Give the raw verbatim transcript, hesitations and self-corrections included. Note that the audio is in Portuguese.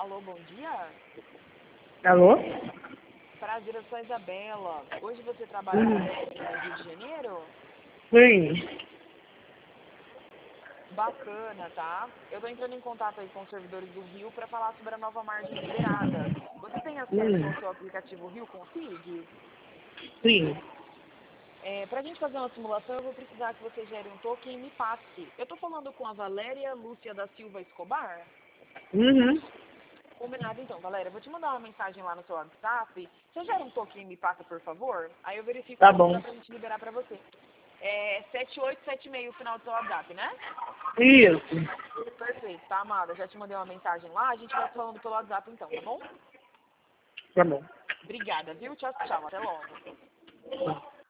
Alô, bom dia. Alô? Prazer, eu sou a Isabela. Hoje você trabalha Hum. no Rio de Janeiro? Sim. Bacana, tá? Eu tô entrando em contato aí com os servidores do Rio para falar sobre a nova margem liberada. Você tem acesso ao Hum. seu aplicativo Rio Config? Sim. É, para a gente fazer uma simulação, eu vou precisar que você gere um token e me passe. Eu tô falando com a Valéria Lúcia da Silva Escobar? Uhum. Combinado então, Valéria. Eu vou te mandar uma mensagem lá no seu WhatsApp. Você gera um token e me passa, por favor? Aí eu verifico Tá quando dá bom. pra gente liberar pra você. É sete oito sete seis o final do seu WhatsApp, né? Isso. Perfeito, tá, amada? Já te mandei uma mensagem lá. A gente vai se falando pelo WhatsApp então, tá bom? Tá bom. Obrigada, viu? Tchau, tchau. Até logo.